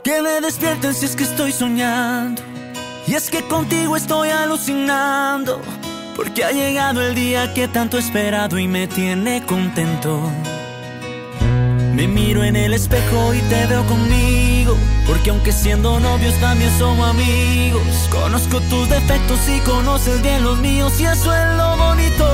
Que me despierten si es que estoy soñando. Y es que contigo estoy alucinando, porque ha llegado el día que tanto he esperado y me tiene contento. Me miro en el espejo y te veo conmigo, porque aunque siendo novios también somos amigos. Conozco tus defectos y conoces bien los míos, y eso es lo bonito.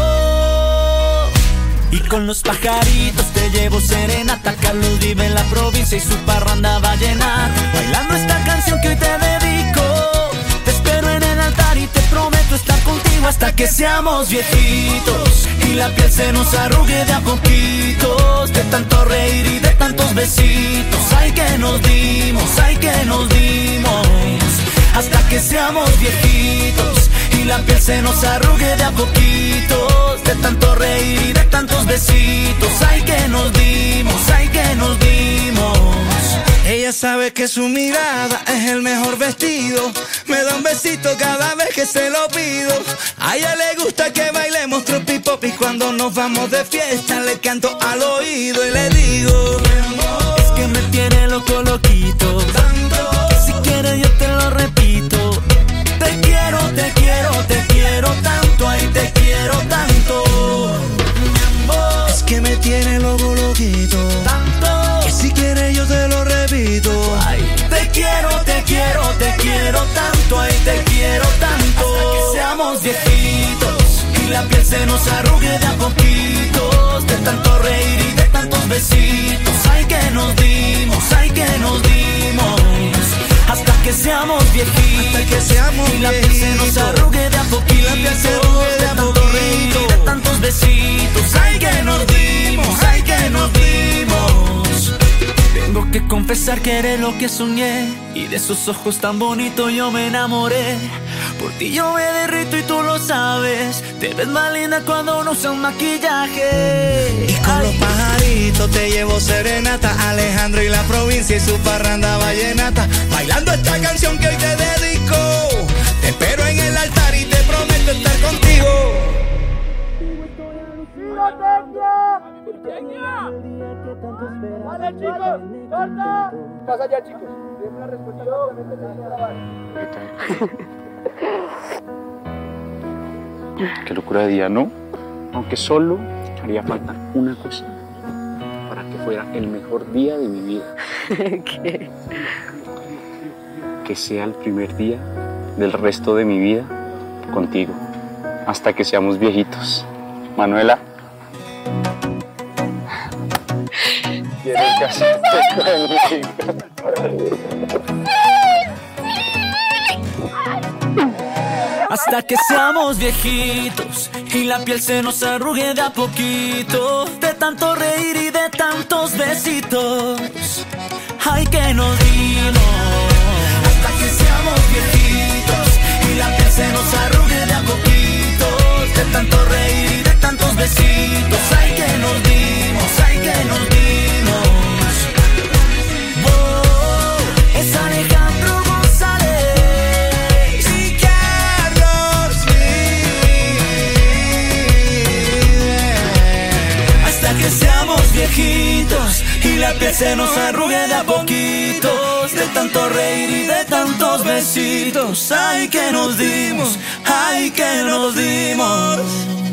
Y con los pajaritos te llevo serenata. Carlos vive en la provincia y su parranda vallenata, bailando esta canción que hoy te dedico. Te espero en el altar y te prometo estar contigo hasta que seamos viejitos y la piel se nos arrugue de a poquitos, de tanto reír y de tantos besitos. Ay, que nos dimos, ay, que nos dimos, hasta que seamos viejitos y la piel se nos arrugue de a poquitos, de tanto reír y de tantos besitos. Ay, que nos dimos, ay, que nos dimos. Ella sabe que su mirada es el mejor vestido, me da un besito cada vez que se lo pido. A ella le gusta que bailemos tropipop y cuando nos vamos de fiesta le canto al oído y le digo: es que me tiene loco, loquito, tanto que si quieres yo te lo repito. Te quiero, te quiero, te quiero tanto, ay, te quiero tanto. Mi amor, es que me tiene loco, loquito, tanto que si quieres yo te lo repito. Ay, te quiero, te quiero, te quiero tanto, ay, te quiero tanto. Hasta que seamos viejitos y la piel se nos arrugue de a poquitos, de tanto reír y de tantos besitos. Ay, que nos dimos, ay, que nos dimos, hasta que seamos viejitos, hasta que seamos y la piel se nos arrugue de a poquitos, de tanto reír y de tantos besitos. Ay, que nos dimos, ay, que nos dimos. Tengo que confesar que eres lo que soñé, y de esos ojos tan bonitos yo me enamoré. Por ti yo me derrito y tú lo sabes, te ves más linda cuando no usas maquillaje. Y con los pajaritos te llevo serenata, Alejandro y la provincia y su parranda vallenata, bailando esta canción que hoy te dedico. Te espero en el altar y te prometo estar contigo. Vale, chicos, corta. Pasa ya, chicos. Denme la respuesta Qué locura de día, ¿no? Aunque solo haría falta una cosa para que fuera el mejor día de mi vida. ¿Qué? Que sea el primer día del resto de mi vida contigo, hasta que seamos viejitos. Manuela, ¿quieres casarte conmigo? Hasta que seamos viejitos y la piel se nos arrugue de a poquito, de tanto reír y de tantos besitos. Ay, que nos dimos, hasta que seamos viejitos y la piel se nos arrugue de a poquito, de tanto reír y de tantos besitos. Ay, que nos dimos, ay, que nos dimos. Oh, es Alejandro González Y Carlos vive. hasta que seamos viejitos y la piel se nos arrugue de a poquitos, de tanto reír y de tantos besitos. Ay, que nos dimos, ay, que nos dimos.